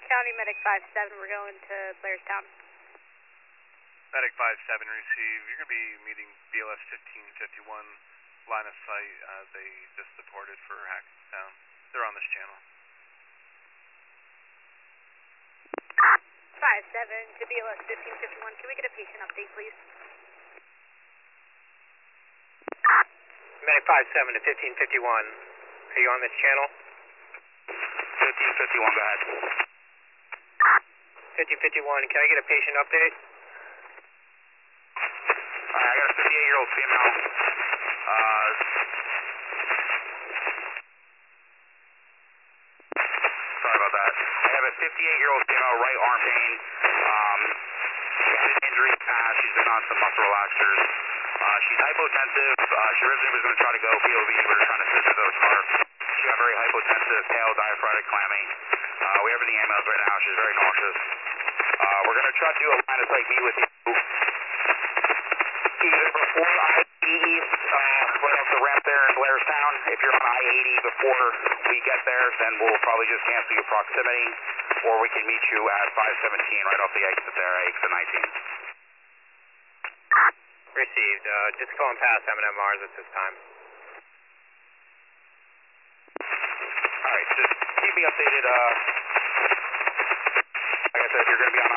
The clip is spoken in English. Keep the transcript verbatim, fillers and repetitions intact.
County Medic five seven, we're going to Blairstown. Medic five seven, receive. You're going to be meeting B L S fifteen fifty-one, line of sight. Uh, they just deported for Hackettstown. They're on this channel. five seven to B L S fifteen fifty-one, can we get a patient update, please? Medic five seven to fifteen fifty-one, are you on this channel? fifteen fifty-one, go ahead. fifteen fifty-one, can I get a patient update? Alright, I got a fifty-eight-year-old female. Uh, sorry about that. I have a fifty-eight-year-old female, right arm pain. Um, she had an injury in the past. She's been on some muscle relaxers. Uh, she's hypotensive. Uh, she originally was going to try to go P O V. We were trying to assist her with a scarf. She got very hypotensive, pale, diaphragmatic clammy. Uh, we have her in the ambulance right now. She's very nauseous. Uh, we're going to try to do a line of sight meet with you. Either before I eighty East, uh, right off the ramp there in Blairstown. If you're on I eighty before we get there, then we'll probably just cancel your proximity. Or we can meet you at five seventeen right off the exit there, exit nineteen. Received. Uh, just calling past M and M Mars at this time. Alright, just keep me updated. Uh, like I said, if you're going to be on I